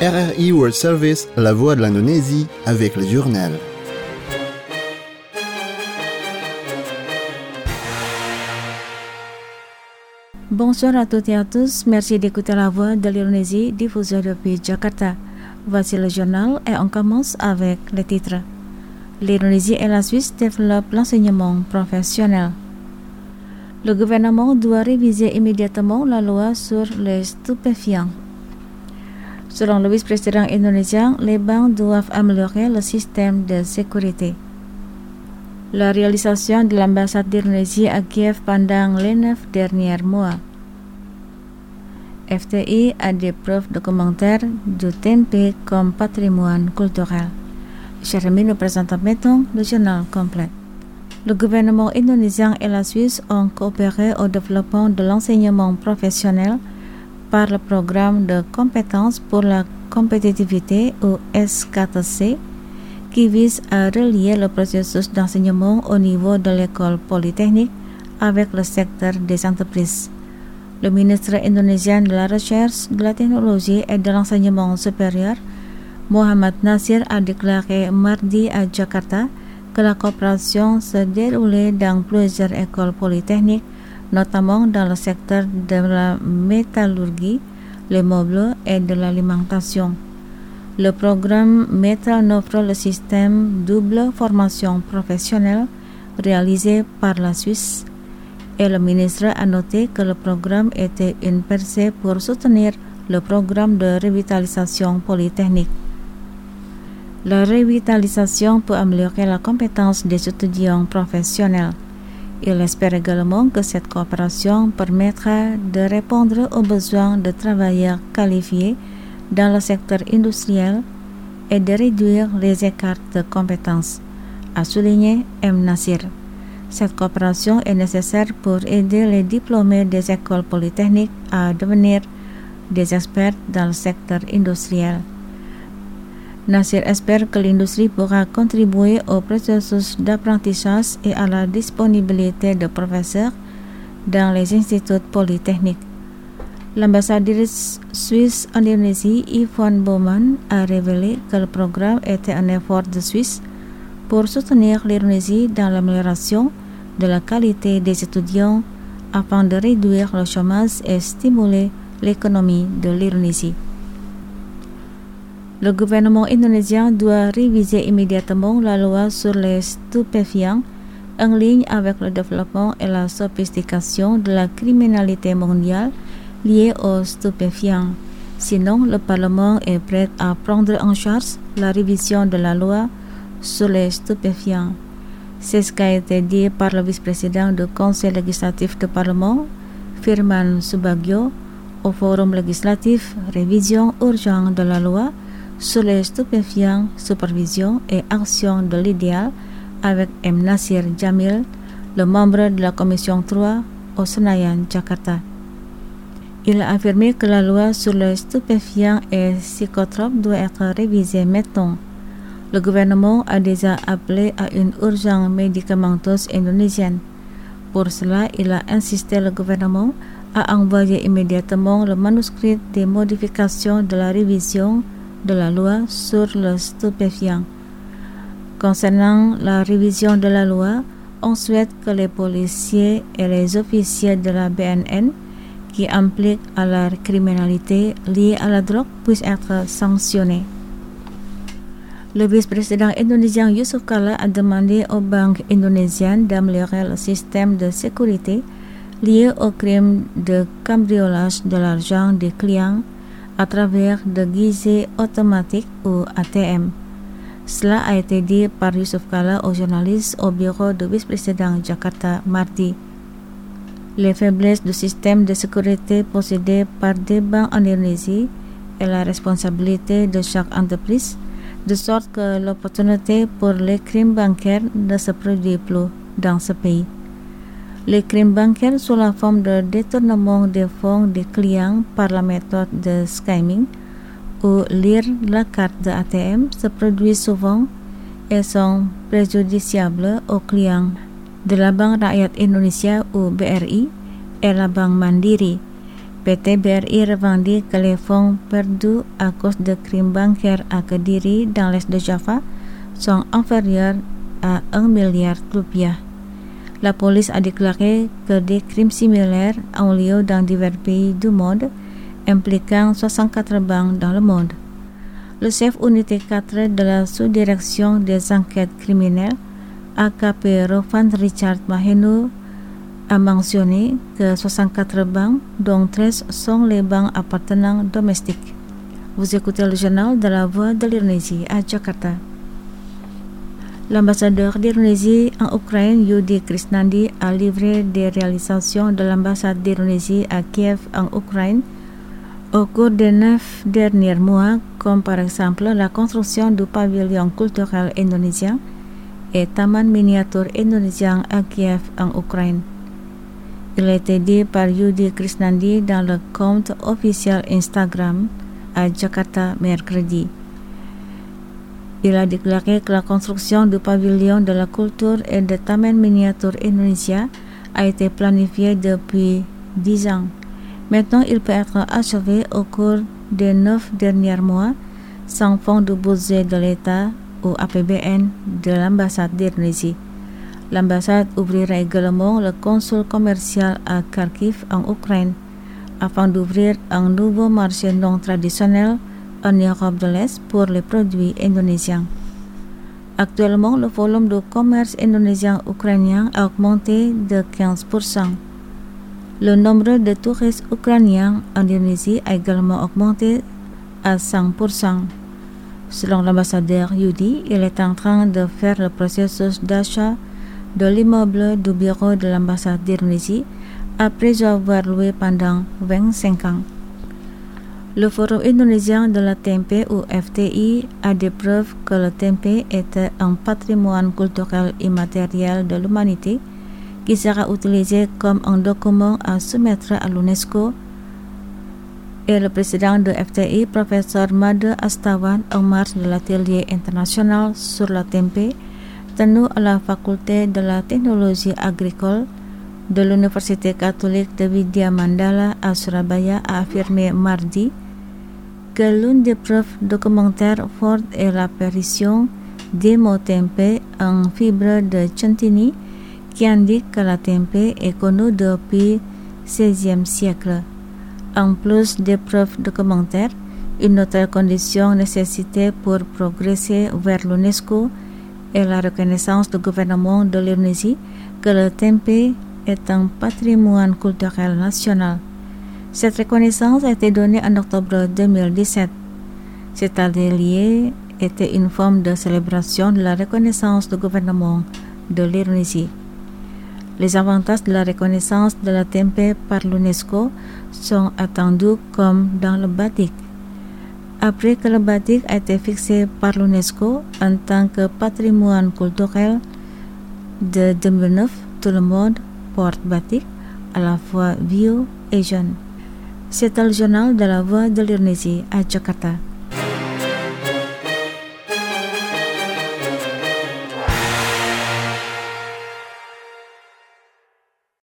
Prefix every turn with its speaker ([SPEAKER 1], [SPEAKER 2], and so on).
[SPEAKER 1] RRI World Service, la voix de l'Indonésie, avec le journal.
[SPEAKER 2] Bonsoir à toutes et à tous, merci d'écouter la voix de l'Indonésie diffusée depuis Jakarta. Voici le journal et on commence avec les titres. L'Indonésie et la Suisse développent l'enseignement professionnel. Le gouvernement doit réviser immédiatement la loi sur les stupéfiants. Selon le vice-président indonésien, les banques doivent améliorer le système de sécurité. La réalisation de l'ambassade d'Indonésie à Kiev pendant les 9 derniers mois. FTI a des preuves documentaires du TNP comme patrimoine culturel. Chers amis, nous présentons maintenant le journal complet. Le gouvernement indonésien et la Suisse ont coopéré au développement de l'enseignement professionnel par le programme de compétences pour la compétitivité ou SKTC qui vise à relier le processus d'enseignement au niveau de l'école polytechnique avec le secteur des entreprises. Le ministre indonésien de la Recherche, de la Technologie et de l'Enseignement supérieur, Muhammad Nasir, a déclaré mardi à Jakarta que la coopération se déroulait dans plusieurs écoles polytechniques, notamment dans le secteur de la métallurgie, les meubles et de l'alimentation. Le programme met en œuvre le système double formation professionnelle réalisé par la Suisse et le ministre a noté que le programme était une percée pour soutenir le programme de revitalisation polytechnique. La revitalisation peut améliorer la compétence des étudiants professionnels. Il espère également que cette coopération permettra de répondre aux besoins de travailleurs qualifiés dans le secteur industriel et de réduire les écarts de compétences, a souligné M. Nasir. Cette coopération est nécessaire pour aider les diplômés des écoles polytechniques à devenir des experts dans le secteur industriel. Nasir espère que l'industrie pourra contribuer au processus d'apprentissage et à la disponibilité de professeurs dans les instituts polytechniques. L'ambassadrice suisse en Indonésie, Yvonne Bowman, a révélé que le programme était un effort de Suisse pour soutenir l'Indonésie dans l'amélioration de la qualité des étudiants afin de réduire le chômage et stimuler l'économie de l'Indonésie. Le gouvernement indonésien doit réviser immédiatement la loi sur les stupéfiants en ligne avec le développement et la sophistication de la criminalité mondiale liée aux stupéfiants. Sinon, le Parlement est prêt à prendre en charge la révision de la loi sur les stupéfiants. C'est ce qui a été dit par le vice-président du Conseil législatif du Parlement, Firman Subagio, au forum législatif Révision urgente de la loi sur les stupéfiants, supervision et action de l'idéal avec M. Nasir Jamil, le membre de la commission 3 au Senayan, Jakarta. Il a affirmé que la loi sur les stupéfiants et psychotropes doit être révisée maintenant. Le gouvernement a déjà appelé à une urgence médicamenteuse indonésienne. Pour cela, il a insisté le gouvernement à envoyer immédiatement le manuscrit des modifications de la révision de la loi sur le stupéfiant. Concernant la révision de la loi, on souhaite que les policiers et les officiers de la BNN qui impliquent à la criminalité liée à la drogue puissent être sanctionnés. Le vice-président indonésien Yusuf Kala a demandé aux banques indonésiennes d'améliorer le système de sécurité lié au crime de cambriolage de l'argent des clients à travers des guichets automatiques ou ATM. Cela a été dit par Yusuf Kala aux journalistes au bureau du vice-président Jakarta mardi. Les faiblesses du système de sécurité possédé par des banques en Indonésie est la responsabilité de chaque entreprise, de sorte que l'opportunité pour les crimes bancaires ne se produit plus dans ce pays. Les crimes bancaires sous la forme de détournement des fonds des clients par la méthode de skimming ou lire la carte de ATM se produisent souvent et sont préjudiciables aux clients de la Bank Rakyat Indonesia ou BRI et la Bank Mandiri. PT BRI revendique que les fonds perdus à cause de crimes bancaires à Kediri dans l'est de Java sont inférieurs à 1 milliard rupiah. La police a déclaré que des crimes similaires ont lieu dans divers pays du monde, impliquant 64 banques dans le monde. Le chef unité 4 de la sous-direction des enquêtes criminelles, AKP Rofan Richard Mahenu, a mentionné que 64 banques, dont 13 sont les banques appartenant domestiques. Vous écoutez le journal de la Voix de l'Indonésie à Jakarta. L'ambassadeur d'Indonésie en Ukraine, Yudi Krisnandi, a livré des réalisations de l'ambassade d'Indonésie à Kiev en Ukraine au cours des 9 derniers mois, comme par exemple la construction du pavillon culturel indonésien et Taman miniature indonésien à Kiev en Ukraine. Il a été dit par Yudi Krisnandi dans le compte officiel Instagram à Jakarta mercredi. Il a déclaré que la construction du pavillon de la culture et de Taman miniature Indonesia a été planifiée depuis 10 ans. Maintenant, il peut être achevé au cours des 9 derniers mois sans fonds du budget de l'État ou APBN de l'ambassade d'Indonésie. L'ambassade ouvrira également le consul commercial à Kharkiv en Ukraine afin d'ouvrir un nouveau marché non traditionnel en Europe de l'Est pour les produits indonésiens. Actuellement, le volume de commerce indonésien-ukrainien a augmenté de 15%. Le nombre de touristes ukrainiens en Indonésie a également augmenté à 5%. Selon l'ambassadeur Yudi, il est en train de faire le processus d'achat de l'immeuble du bureau de l'ambassade d'Indonésie après avoir loué pendant 25 ans. Le Forum indonésien de la Tempe ou FTI a des preuves que le Tempe était un patrimoine culturel immatériel de l'humanité qui sera utilisé comme un document à soumettre à l'UNESCO, et le président de FTI, professeur Made Astawan, en marge de l'atelier international sur la Tempe tenu à la faculté de la technologie agricole de l'Université catholique de Vidya Mandala à Surabaya, a affirmé mardi que l'une des preuves documentaires fortes est l'apparition des mots Tempe en fibre de Centini qui indique que la Tempe est connue depuis XVIe siècle. En plus des preuves documentaires, une autre condition nécessitée pour progresser vers l'UNESCO est la reconnaissance du gouvernement de l'Indonésie que le Tempe est un patrimoine culturel national. Cette reconnaissance a été donnée en octobre 2017. Cet atelier était une forme de célébration de la reconnaissance du gouvernement de l'Indonésie. Les avantages de la reconnaissance de la Tempe par l'UNESCO sont attendus comme dans le batik. Après que le batik a été fixé par l'UNESCO en tant que patrimoine culturel de 2009, tout le monde porte batik, à la fois vieux et jeune. C'est le journal de la Voix de l'Indonésie à Jakarta.